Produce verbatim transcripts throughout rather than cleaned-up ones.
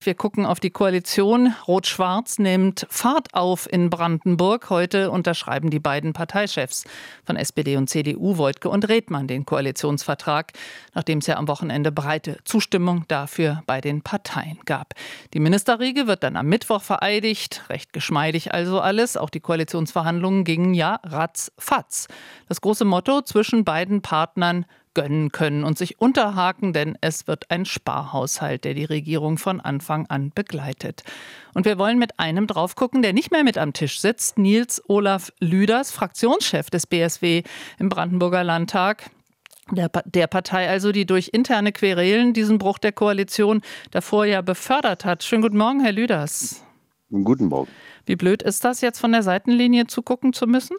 Wir gucken auf die Koalition. Rot-Schwarz nimmt Fahrt auf in Brandenburg. Heute unterschreiben die beiden Parteichefs von S P D und C D U, Woidke und Redmann, den Koalitionsvertrag, nachdem es ja am Wochenende breite Zustimmung dafür bei den Parteien gab. Die Ministerriege wird dann am Mittwoch vereidigt. Recht geschmeidig also alles. Auch die Koalitionsverhandlungen gingen ja ratzfatz. Das große Motto: zwischen beiden Partnern gönnen können und sich unterhaken, denn es wird ein Sparhaushalt, der die Regierung von Anfang an begleitet. Und wir wollen mit einem drauf gucken, der nicht mehr mit am Tisch sitzt, Nils Olaf Lüders, Fraktionschef des B S W im Brandenburger Landtag. Der, der Partei also, die durch interne Querelen diesen Bruch der Koalition davor ja befördert hat. Schönen guten Morgen, Herr Lüders. Guten Morgen. Wie blöd ist das, jetzt von der Seitenlinie zugucken zu müssen?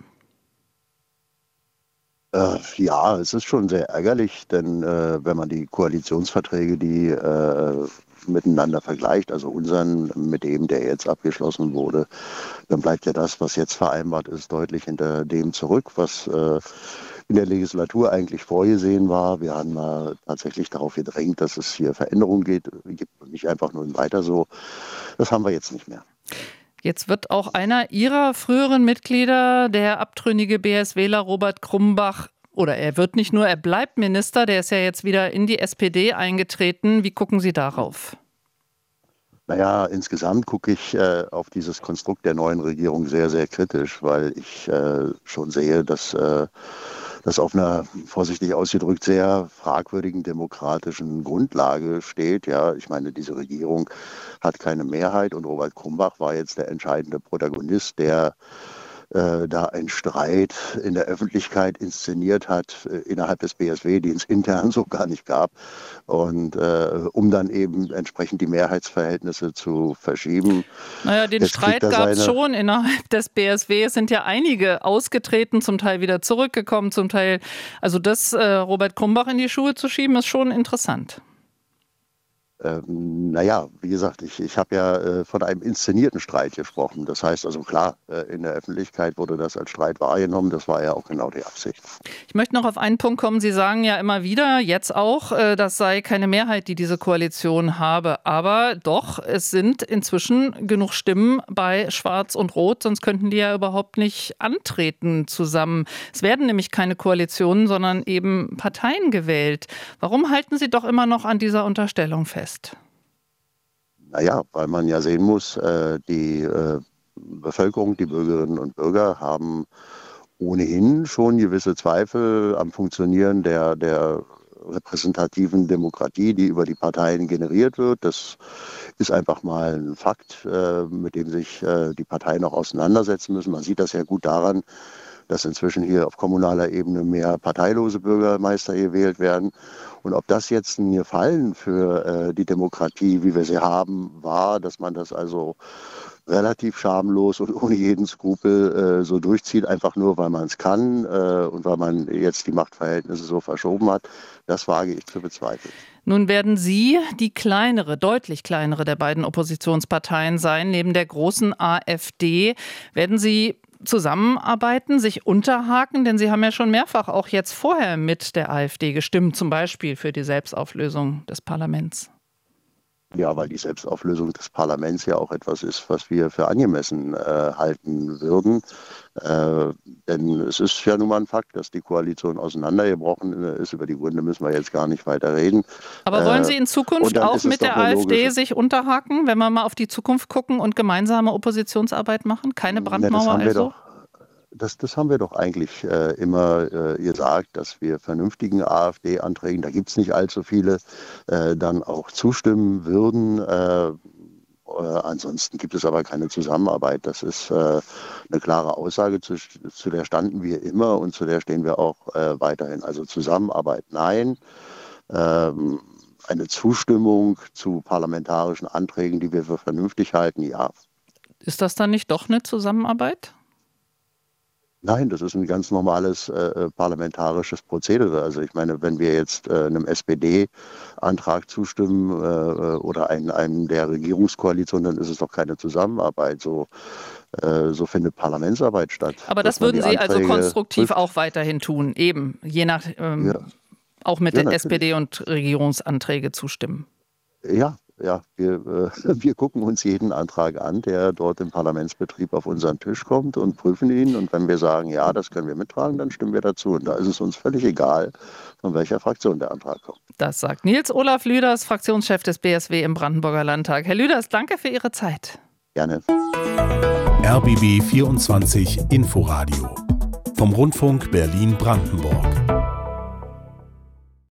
Äh, ja, es ist schon sehr ärgerlich, denn äh, wenn man die Koalitionsverträge, die äh, miteinander vergleicht, also unseren mit dem, der jetzt abgeschlossen wurde, dann bleibt ja das, was jetzt vereinbart ist, deutlich hinter dem zurück, was äh, in der Legislatur eigentlich vorgesehen war. Wir haben äh, tatsächlich darauf gedrängt, dass es hier Veränderungen geht, gibt und nicht einfach nur ein Weiter so. Das haben wir jetzt nicht mehr. Jetzt wird auch einer Ihrer früheren Mitglieder, der abtrünnige BSWler Robert Krumbach, oder er wird nicht nur, er bleibt Minister, der ist ja jetzt wieder in die S P D eingetreten. Wie gucken Sie darauf? Naja, insgesamt gucke ich äh, auf dieses Konstrukt der neuen Regierung sehr, sehr kritisch, weil ich äh, schon sehe, dass äh, das auf einer, vorsichtig ausgedrückt, sehr fragwürdigen demokratischen Grundlage steht. Ja, ich meine, diese Regierung hat keine Mehrheit und Robert Krumbach war jetzt der entscheidende Protagonist, der äh, da einen Streit in der Öffentlichkeit inszeniert hat, äh, innerhalb des B S W, den es intern so gar nicht gab. Und äh, um dann eben entsprechend die Mehrheitsverhältnisse zu verschieben. Naja, den Jetzt Streit gab es schon innerhalb des B S W. Es sind ja einige ausgetreten, zum Teil wieder zurückgekommen, zum Teil. Also das äh, Robert Krumbach in die Schuhe zu schieben, ist schon interessant. Ähm, naja, wie gesagt, ich, ich habe ja äh, von einem inszenierten Streit gesprochen. Das heißt also klar, äh, in der Öffentlichkeit wurde das als Streit wahrgenommen. Das war ja auch genau die Absicht. Ich möchte noch auf einen Punkt kommen. Sie sagen ja immer wieder, jetzt auch, äh, das sei keine Mehrheit, die diese Koalition habe. Aber doch, es sind inzwischen genug Stimmen bei Schwarz und Rot, sonst könnten die ja überhaupt nicht antreten zusammen. Es werden nämlich keine Koalitionen, sondern eben Parteien gewählt. Warum halten Sie doch immer noch an dieser Unterstellung fest? Naja, weil man ja sehen muss, äh, die äh, Bevölkerung, die Bürgerinnen und Bürger haben ohnehin schon gewisse Zweifel am Funktionieren der, der repräsentativen Demokratie, die über die Parteien generiert wird. Das ist einfach mal ein Fakt, äh, mit dem sich äh, die Parteien auch auseinandersetzen müssen. Man sieht das ja gut daran, dass inzwischen hier auf kommunaler Ebene mehr parteilose Bürgermeister gewählt werden. Und ob das jetzt ein Gefallen für äh, die Demokratie, wie wir sie haben, war, dass man das also relativ schamlos und ohne jeden Skrupel äh, so durchzieht, einfach nur, weil man es kann äh, und weil man jetzt die Machtverhältnisse so verschoben hat, das wage ich zu bezweifeln. Nun werden Sie die kleinere, deutlich kleinere der beiden Oppositionsparteien sein, neben der großen AfD. Werden Sie zusammenarbeiten, sich unterhaken? Denn Sie haben ja schon mehrfach auch jetzt vorher mit der AfD gestimmt, zum Beispiel für die Selbstauflösung des Parlaments. Ja, weil die Selbstauflösung des Parlaments ja auch etwas ist, was wir für angemessen äh, halten würden. Äh, denn es ist ja nun mal ein Fakt, dass die Koalition auseinandergebrochen ist. Über die Gründe müssen wir jetzt gar nicht weiter reden. Aber wollen Sie in Zukunft äh, auch mit der AfD sich unterhaken, wenn wir mal auf die Zukunft gucken und gemeinsame Oppositionsarbeit machen? Keine Brandmauer ja, das also? Doch, das, das haben wir doch eigentlich äh, immer äh, gesagt, dass wir vernünftigen AfD-Anträgen, da gibt es nicht allzu viele, äh, dann auch zustimmen würden. Äh, äh, ansonsten gibt es aber keine Zusammenarbeit. Das ist äh, eine klare Aussage, zu, zu der standen wir immer und zu der stehen wir auch äh, weiterhin. Also Zusammenarbeit nein. Ähm, eine Zustimmung zu parlamentarischen Anträgen, die wir für vernünftig halten, ja. Ist das dann nicht doch eine Zusammenarbeit? Nein, das ist ein ganz normales äh, parlamentarisches Prozedere. Also ich meine, wenn wir jetzt äh, einem S P D-Antrag zustimmen äh, oder einem, einem der Regierungskoalition, dann ist es doch keine Zusammenarbeit. So, äh, so findet Parlamentsarbeit statt. Aber das würden Sie also konstruktiv prüft. auch weiterhin tun, eben, je nach, ähm, ja. auch mit ja, der natürlich. S P D und Regierungsanträge zustimmen. Ja. ja, wir, äh, wir gucken uns jeden Antrag an, der dort im Parlamentsbetrieb auf unseren Tisch kommt und prüfen ihn. Und wenn wir sagen, ja, das können wir mittragen, dann stimmen wir dazu. Und da ist es uns völlig egal, von welcher Fraktion der Antrag kommt. Das sagt Nils Olaf Lüders, Fraktionschef des B S W im Brandenburger Landtag. Herr Lüders, danke für Ihre Zeit. Gerne. R B B vierundzwanzig Inforadio vom Rundfunk Berlin-Brandenburg.